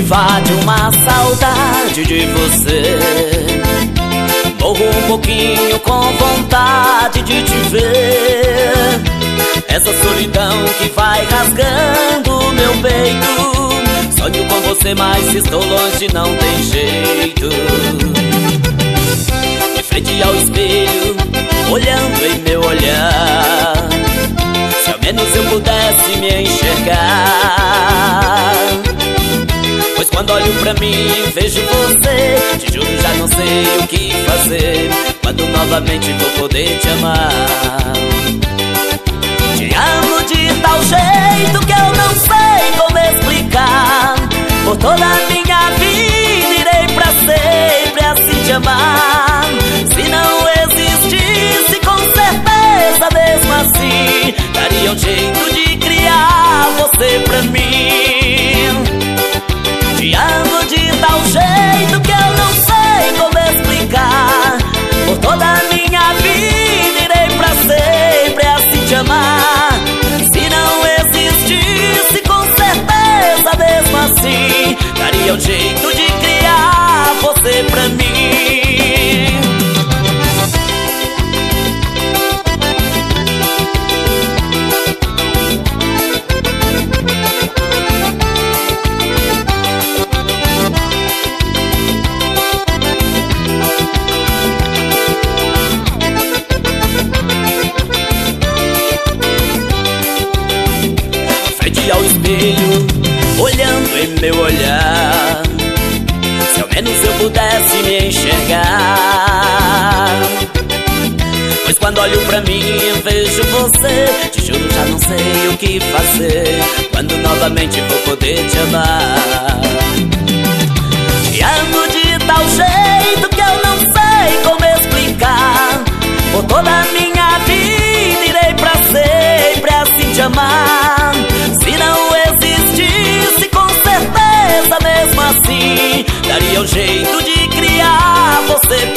invade uma saudade de você. Morro um pouquinho com vontade de te ver. Essa solidão que vai rasgando meu peito. Sonho com você, mas se estou longe não tem jeito. De frente ao espelho, olhando em meu olhar, se ao menos eu pudesse me enxergar. Pois quando olho pra mim vejo você, te juro já não sei o que fazer. Quando novamente vou poder te amar. Te amo de tal jeito que eu não sei como explicar. Por toda a minha vida irei pra sempre assim te amar. Se não existisse, com certeza mesmo assim daria um jeito de criar você pra mim. Te amo de tal jeito que eu não sei como explicar. Por toda a minha vida irei pra sempre assim te amar. Se não existisse, com certeza mesmo assim daria um jeito de criar você pra mim. Ao espelho, olhando em meu olhar, se ao menos eu pudesse me enxergar. Pois quando olho pra mim vejo você, te juro já não sei o que fazer. Quando novamente vou poder te amar. Te amo de tal jeito que eu não sei como explicar. Por toda a minha vida irei pra sempre assim te amar. Se não existisse, com certeza mesmo assim daria um jeito de criar você